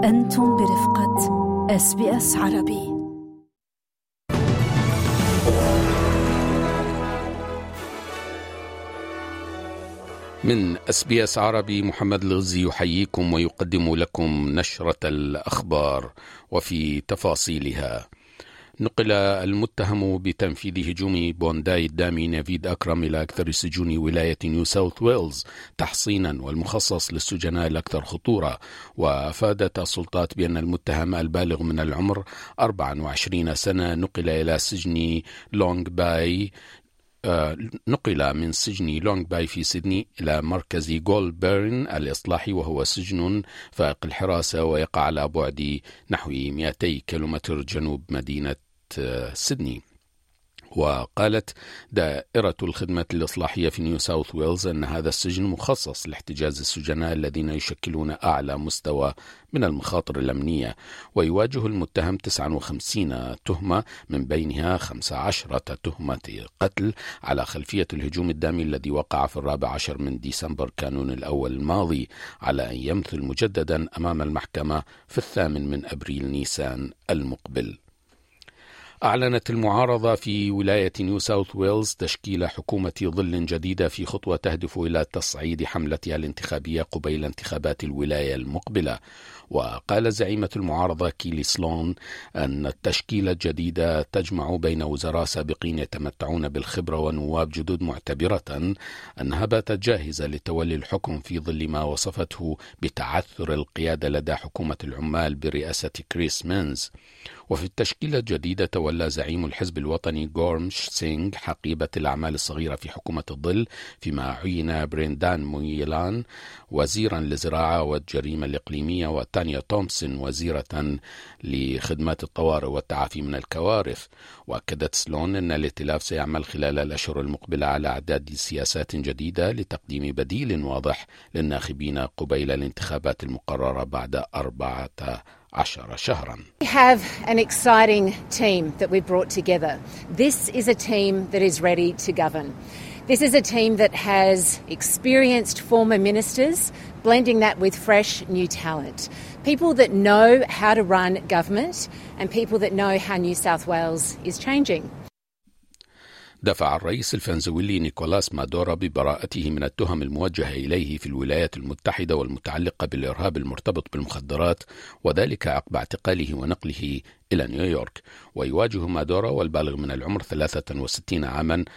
أنتم برفقة SBS عربي. من SBS عربي محمد الغزي يحييكم ويقدم لكم نشرة الأخبار وفي تفاصيلها. نقل المتهم بتنفيذ هجوم بونداي الدامي نافيد أكرم إلى أكثر سجون ولاية نيو ساوث ويلز تحصينا والمخصص للسجناء الأكثر خطورة. وأفادت السلطات بأن المتهم البالغ من العمر 24 سنة نقل من سجن لونغ باي في سيدني إلى مركز جولدبيرن الإصلاحي، وهو سجن فائق الحراسة ويقع على بعد نحو 200 كيلومتر جنوب مدينة سيدني. وقالت دائرة الخدمة الإصلاحية في نيو ساوث ويلز أن هذا السجن مخصص لاحتجاز السجناء الذين يشكلون أعلى مستوى من المخاطر الأمنية. ويواجه المتهم 59 تهمة، من بينها 15 تهمة قتل على خلفية الهجوم الدامي الذي وقع في 14 من ديسمبر كانون الأول الماضي، على أن يمثل مجددا أمام المحكمة في 8 من أبريل نيسان المقبل. أعلنت المعارضة في ولاية نيو ساوث ويلز تشكيل حكومة ظل جديدة في خطوة تهدف إلى تصعيد حملتها الانتخابية قبيل انتخابات الولاية المقبلة. وقال زعيمة المعارضة كيلي سلون أن التشكيلة الجديدة تجمع بين وزراء سابقين يتمتعون بالخبرة ونواب جدد، معتبرة أنها باتت جاهزة لتولي الحكم في ظل ما وصفته بتعثر القيادة لدى حكومة العمال برئاسة كريس مينز. وفي التشكيلة الجديدة تولى زعيم الحزب الوطني غورمش سينغ حقيبة الأعمال الصغيرة في حكومة الظل، فيما عين بريندان مويلان وزيرا للزراعة والجريمة الإقليمية، وتانيا تومسون وزيرة لخدمات الطوارئ والتعافي من الكوارث. وأكدت سلون أن الائتلاف سيعمل خلال الأشهر المقبلة على إعداد سياسات جديدة لتقديم بديل واضح للناخبين قبيل الانتخابات المقررة بعد 14 شهرا. We have an exciting team that we've brought together. This is a team that is ready to govern. This is a team that has experienced former ministers, blending that with fresh new talent. People that know how to run government and people that know how New South Wales is changing. دفع الرئيس الفنزويلي نيكولاس مادورو ببراءته من التهم الموجهة إليه في الولايات المتحدة والمتعلقة بالإرهاب المرتبط بالمخدرات، وذلك عقب اعتقاله ونقله إلى نيويورك. ويواجه مادورو والبالغ من العمر 63 عاما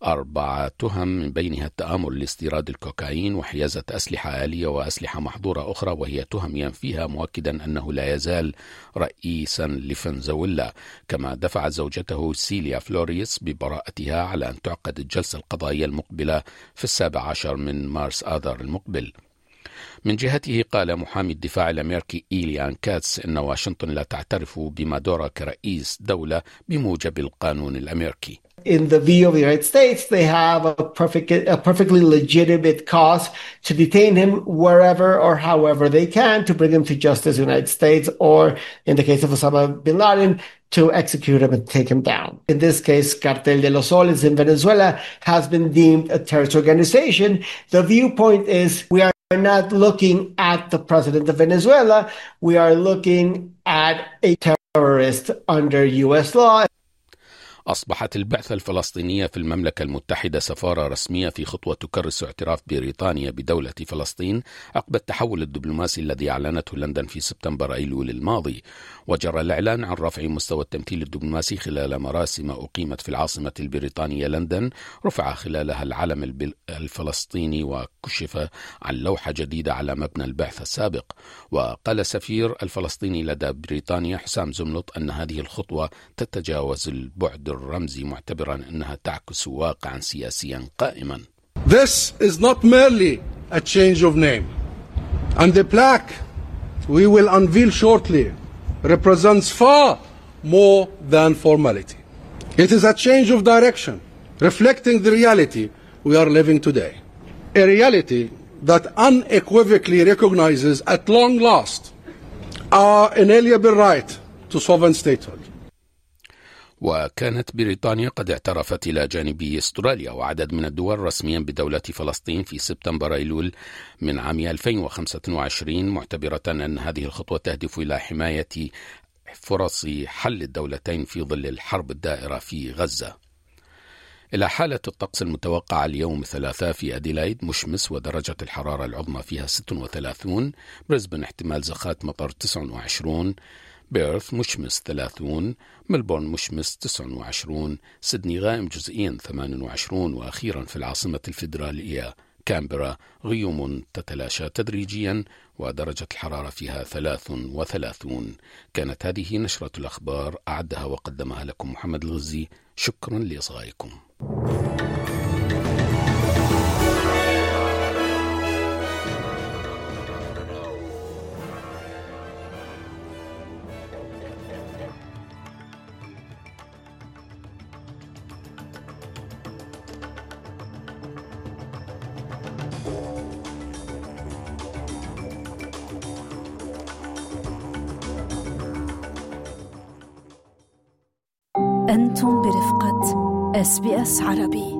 4 تهم، من بينها التآمر لاستيراد الكوكايين وحيازة أسلحة آلية وأسلحة محظورة أخرى، وهي تهم ينفيها، مؤكدا أنه لا يزال رئيسا لفنزويلا. كما دفع زوجته سيليا فلوريس ببراءتها على أن تعقد الجلسة القضائية المقبلة في 17 من مارس آذار المقبل. من جهته قال محامي الدفاع الأمريكي إيليان كاتس إن واشنطن لا تعترف بمادورو كرئيس دولة بموجب القانون الأمريكي. In the view of the United States, they have a perfectly legitimate cause to detain him wherever or however they can to bring him to justice in the United States, or in the case of Osama bin Laden, to execute him and take him down. In this case, Cartel de los Soles in Venezuela has been deemed a terrorist organization. The viewpoint is we are not looking at the president of Venezuela. We are looking at a terrorist under U.S. law. أصبحت البعثة الفلسطينية في المملكة المتحدة سفارة رسمية في خطوة تكرس اعتراف بريطانيا بدولة فلسطين عقب التحول الدبلوماسي الذي أعلنته لندن في سبتمبر أيلول الماضي. وجرى الإعلان عن رفع مستوى التمثيل الدبلوماسي خلال مراسم أقيمت في العاصمة البريطانية لندن، رفع خلالها العلم الفلسطيني وكشف عن لوحة جديدة على مبنى البعثة السابق. وقال السفير الفلسطيني لدى بريطانيا حسام زملط أن هذه الخطوة تتجاوز البعد الرمزي، معتبرا أنها تعكس واقعا سياسيا قائما. This is not merely a change of name, and the plaque we will unveil shortly represents far more than formality. It is a change of direction, reflecting the reality we are living today, a reality that unequivocally recognizes at long last our inalienable right to sovereign statehood. وكانت بريطانيا قد اعترفت إلى جانب أستراليا وعدد من الدول رسميا بدولة فلسطين في سبتمبر أيلول من عام 2025، معتبرة أن هذه الخطوة تهدف إلى حماية فرص حل الدولتين في ظل الحرب الدائرة في غزة. إلى حالة الطقس المتوقعة اليوم الثلاثاء في أديلايد مشمس ودرجة الحرارة العظمى فيها 36، بريسبن احتمال زخات مطر 29، بيرث مشمس 30، ملبورن مشمس 29، سيدني غائم جزئيا 28، وأخيرا في العاصمة الفيدرالية كامبرا غيوم تتلاشى تدريجيا ودرجة الحرارة فيها 33. كانت هذه نشرة الأخبار، أعدها وقدمها لكم محمد الغزي. شكرا لإصغائكم. أنتم برفقة SBS عربي.